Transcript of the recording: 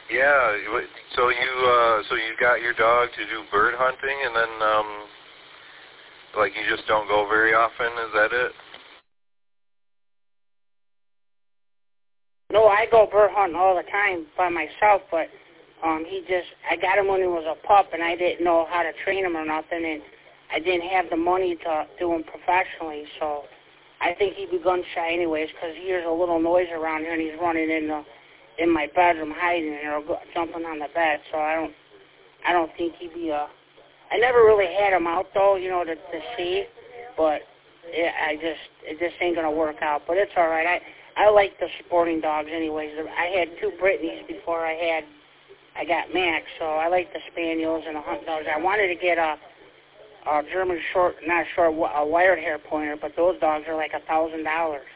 Yeah. So you got your dog to do bird hunting, and then like you just don't go very often. Is that it? No, I go bird hunting all the time by myself, but I got him when he was a pup, and I didn't know how to train him or nothing, and I didn't have the money to do him professionally, so I think he'd be gun shy anyways, because he hears a little noise around here, and he's running in my bedroom hiding, or jumping on the bed, so I don't think he'd be I never really had him out, though, to see, but it just ain't going to work out, but it's all right. I like the sporting dogs anyways. I had 2 Britneys before I got Max, so I like the Spaniels and the hunt dogs. I wanted to get a German a wired hair pointer, but those dogs are like $1,000.